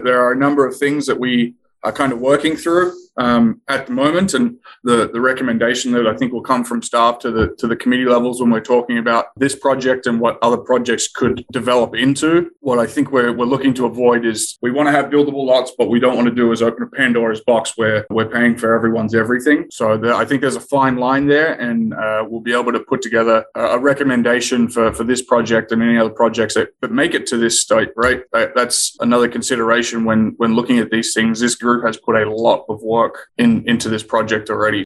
there are a number of things that we are kind of working through at the moment, and the recommendation that I think will come from staff to the committee levels when we're talking about this project and what other projects could develop into. What I think we're looking to avoid is we want to have buildable lots, but we don't want to do is open a Pandora's box where we're paying for everyone's everything. So I think there's a fine line there, and we'll be able to put together a recommendation for this project and any other projects that make it to this state, right? That's another consideration when looking at these things. This group has put a lot of work into this project already.